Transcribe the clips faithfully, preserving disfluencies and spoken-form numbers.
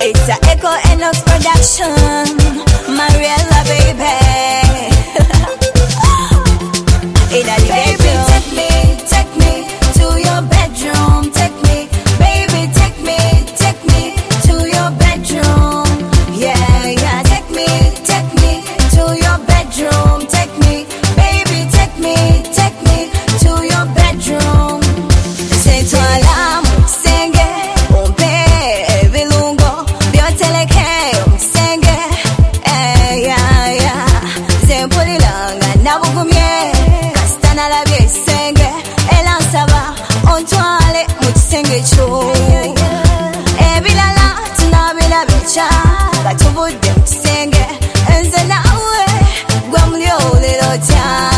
It's a Echo Enox production, Mariella baby. In a baby, take me, take me to your bedroom. Take me, baby, take me, take me to your bedroom. Yeah, yeah, take me, take me to your bedroom. Take me, baby, take me, take me to your bedroom. C'est toi l'âme, senge, umpe, vilungo, bioteleke, senge, eh, yeah, yeah. Zempulilanga, nabugumye, kastana la vie, senge, elansaba, on toile, mutisenge cho. Ebilala, tunabila bicha, batubude, senge, enze nawe, gwamulyo lilo tia.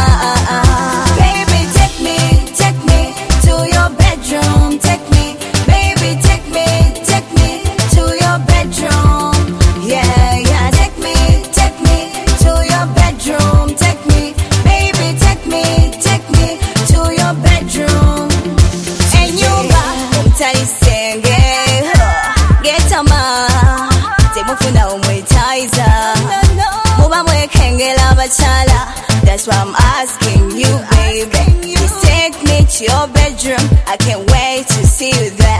That's why I'm asking you, baby. Please take me to your bedroom. I can't wait to see you there.